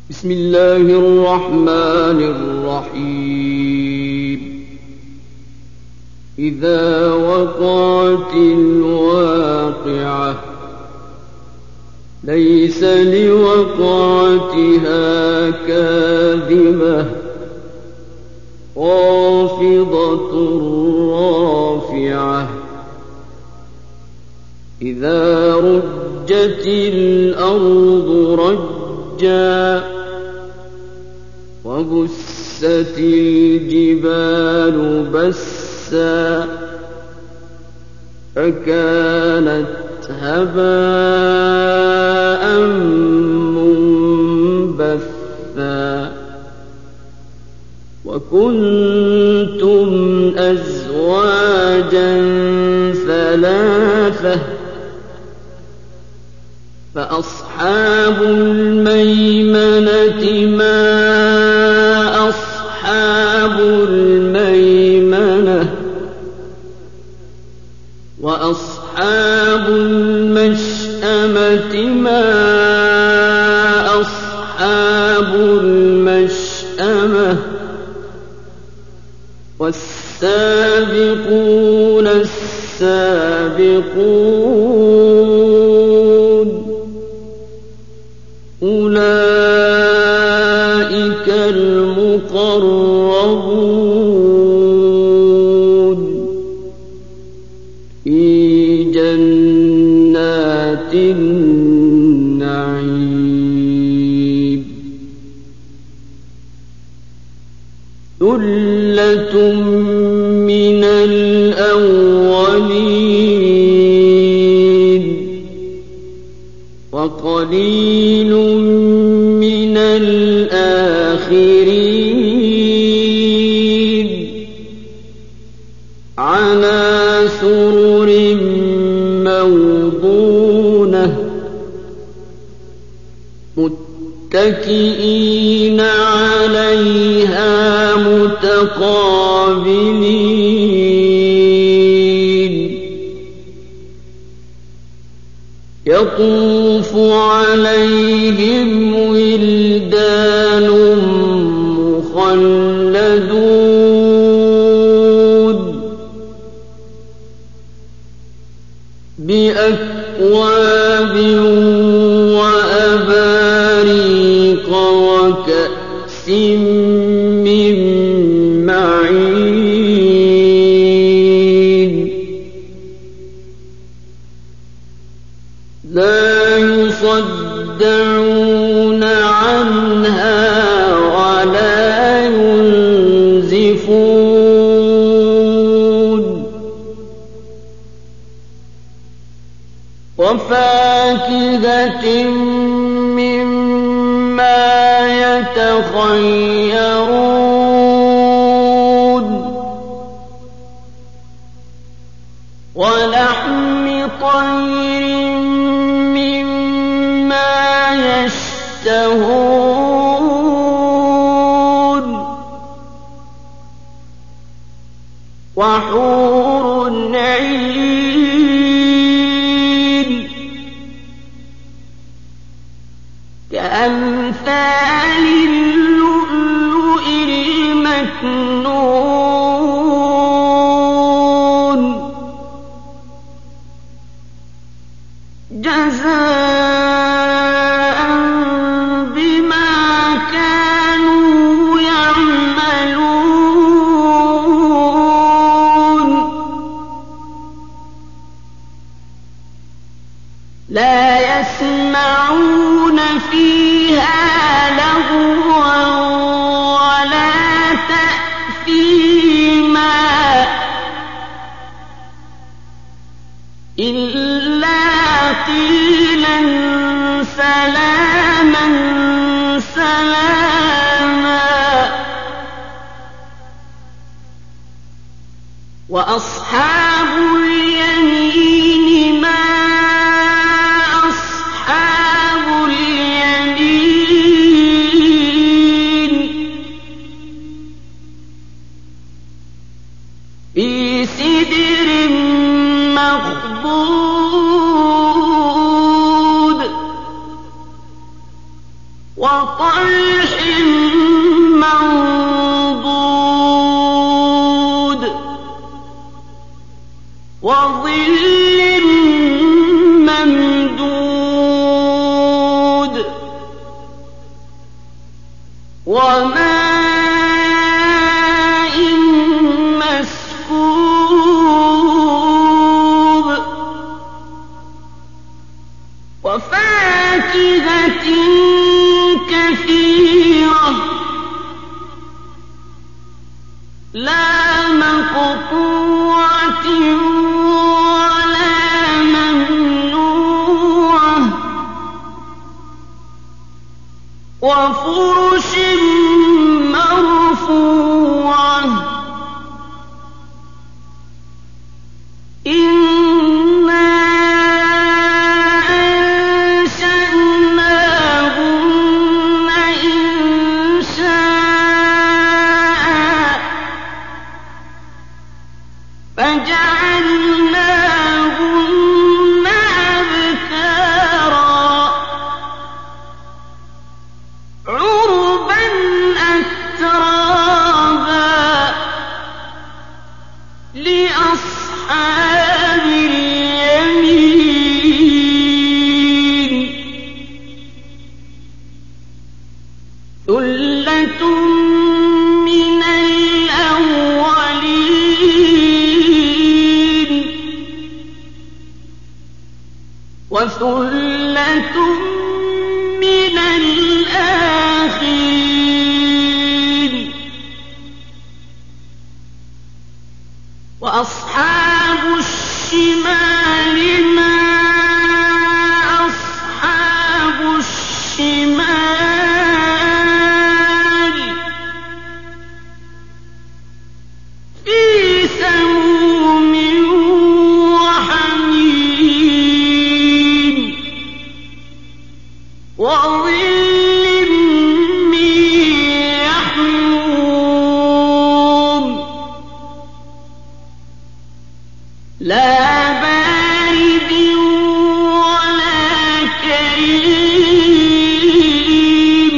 بسم الله الرحمن الرحيم إذا وقعت الواقعة ليس لوقعتها كاذبة خافضة رافعة إذا رجت الأرض رجا وبست الجبال بسا فكانت هباء منبثا وكنتم أزواجا ثلاثة فأصحاب الميمنة ما أصحاب الميمنة وأصحاب المشأمة ما أصحاب المشأمة والسابقون السابقون أولئك المقربون في جنات النعيم ثلة من الأولين وقليل من الآخرين على سرر موضونة متكئين عليها متقابلين يطوف عليهم ولدان مخلدون بأكواب وأباريق وكأس من معين لا يصدعون عنها ولا ينزفون وفاكهة مما يتخيرون ولحم طير مما يشتهون وحور عين كأمثال اللؤلؤ المكنون جزاء بما كانوا يعملون لا يسمعون فيها لغوا ولا تأثيما إلا قيلا سلاما سلاما وأصحاب اليمين ما أصحاب اليمين في سدر مخضود وطلح وطلح منضود وظل ممدود وماء مسكوب وفاكهة كثيرة لا مقطوعة ولا ممنوعة وفرش مرفوعة إنا أنشأناهن إنشاء فجعلناهن أبكارا عربا أترابا لأصحاب اليمين ثلة من الأولين وثلة من الآخرين وأصحاب الشمال ما أصحاب الشمال في سموم وحميم وظل من يحموم لا بارد ولا كريم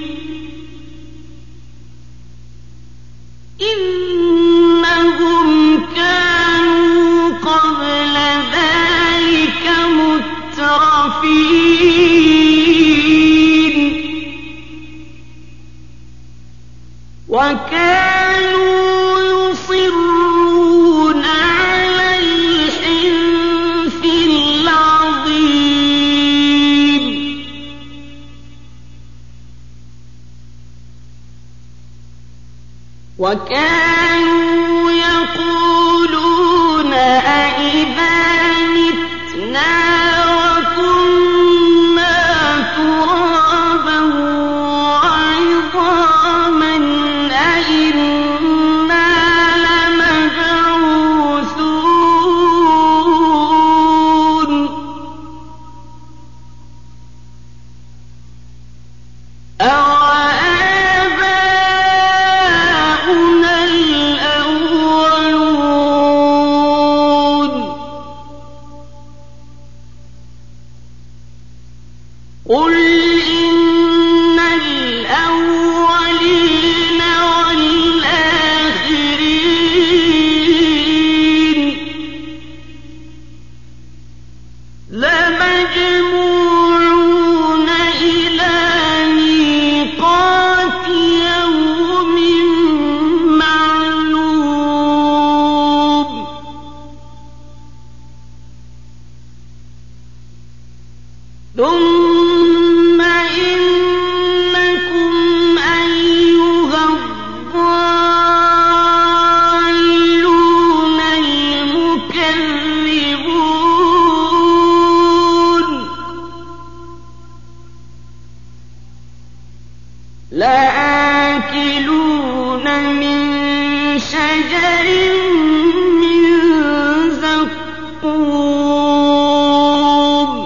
إنهم كانوا قبل ذلك مترفين وكانوا يصرون على الحنث العظيم وكانوا يقولون أئذا متنا وكنا ترابا وعظاما أئنا لمبعوثون أوآباؤنا الأولون قل إن الأولين والآخرين لمجموعون إلى ميقات يوم معلوم ثم إنكم أيها الضالون المكذبون لآكلون من شجر من زقوم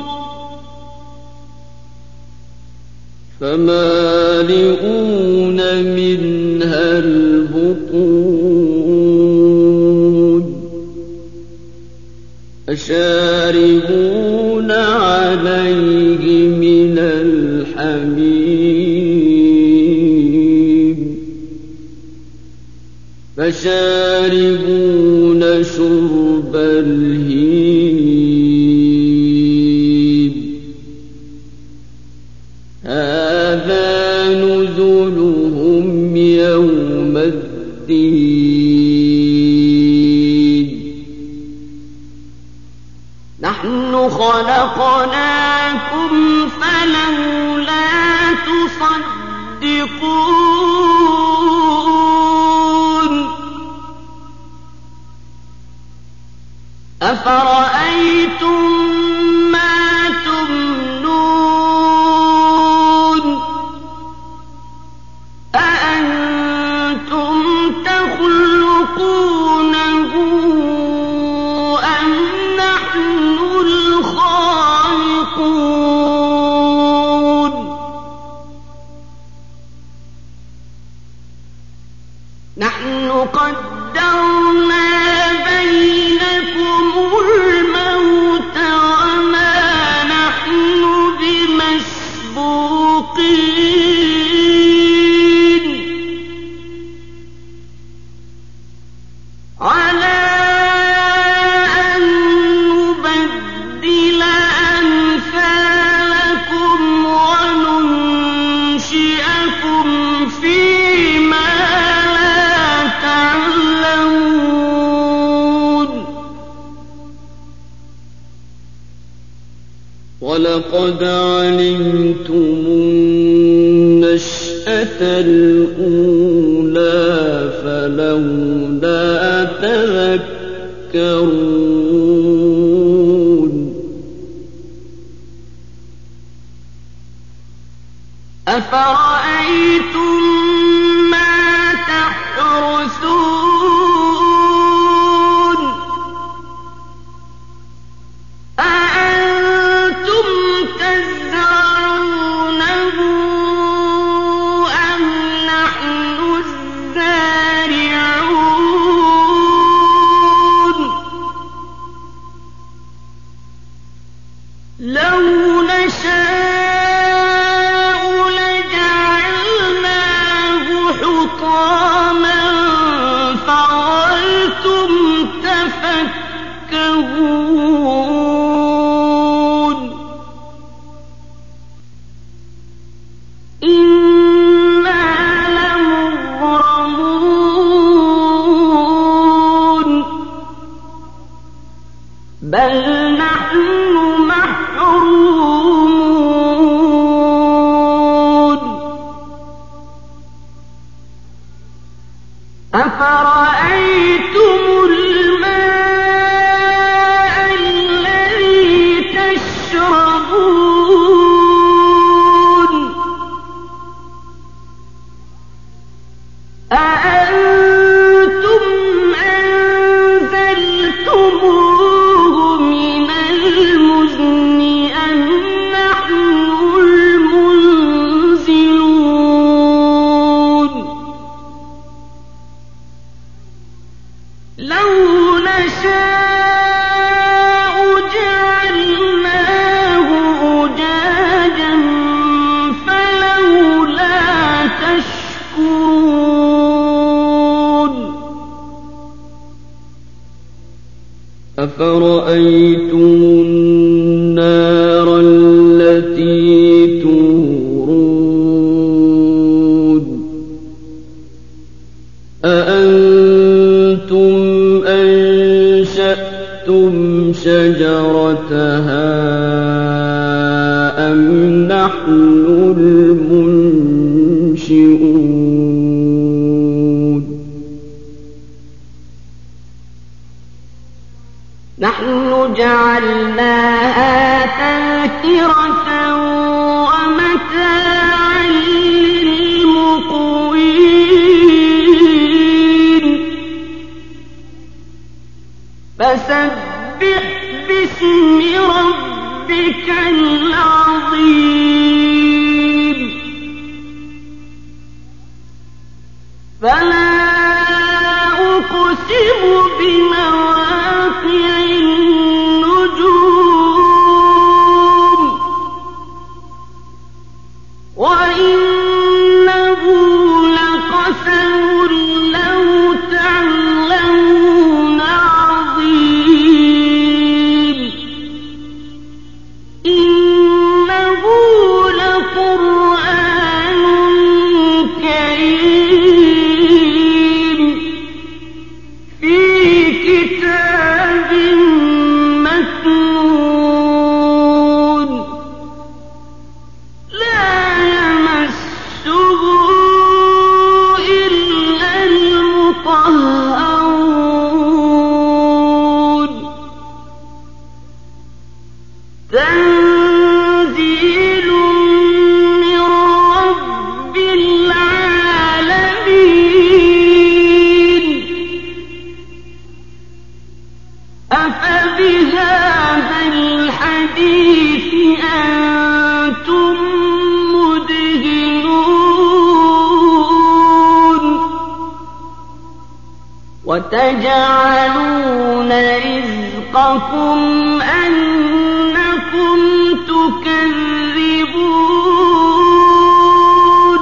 فمالئون منها البطون فشاربون عليه من الحميم فشاربون شرب الهيم هذا نزلهم يوم الدين نحن خلقناكم فلولا تصدقون أفرأيتم ما تمنون أأنتم تخلقونه أم نحن الخالقون نحن قدرنا بينكم الموت وما نحن بمسبوقين على أن نبدل أمثالكم وننشئكم فيما لا تعلمون ولقد علمتم النشأة الأولى فلولا تذكرون أفرأيتم ما تحرثون أأنتم تزرعونه أم نحن الزارعون لو نشاء لجعلناه حطاما فظلتم تفكهون إنا لمغرمون بل نحن محرومون أفرأيتم الماء الذي تشربون أأنتم أنزلتموه من المزن أم نحن المنزلون لو نشاء جعلناه أجاجا فلولا تشكرون أفرأيتم النار التي تورون أأنتم أنشأتم شجرتها أم نحن المنشئون نحن جعلناها تذكرة ومتاعا للمقوين فسبح باسم ربك العظيم فلا أقسم بمواقع النجوم وإنه لقسم لو تعلمون وتجعلون رزقكم أنكم تكذبون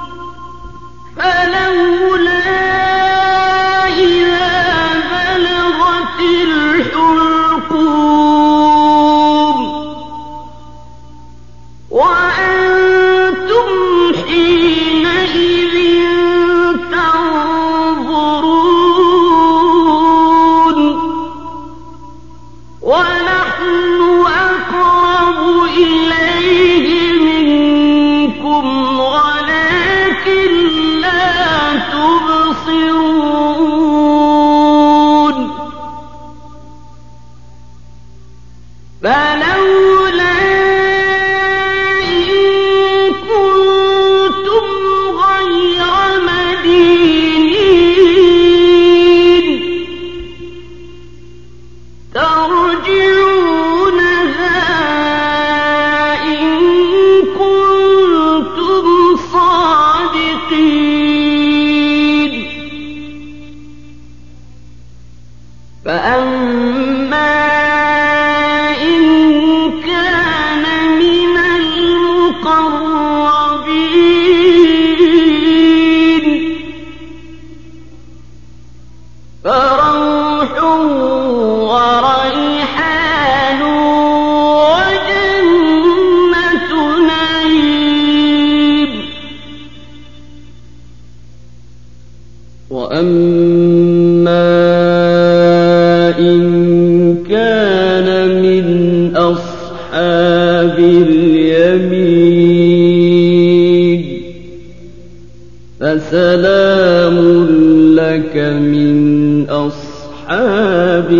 فلولا إذا بلغت الحلقوم وأنتم حينئذ تنظرون ونحن أقرب إليه منكم ولكن لا تبصرون فلولا إن كنتم غير مدينين ترجعونها إن كنتم صادقين فأما إن كان من المقربين فروح وريحان وجنة نعيم وأما إن كان من أصحاب اليمين فسلام لك من أصحاب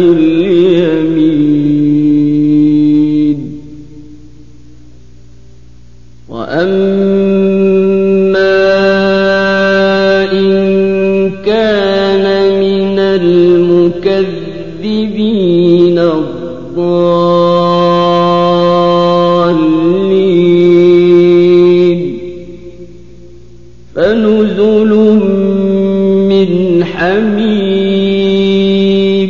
اليمين وأما إن كان من المكذبين الضالين فنزل من حميم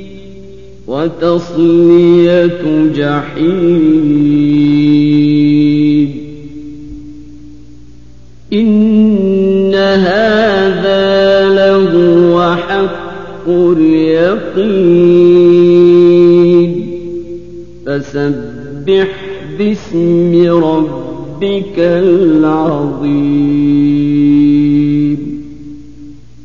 وتصلية جحيم إن هذا لهو حق اليقين فسبح باسم ربك العظيم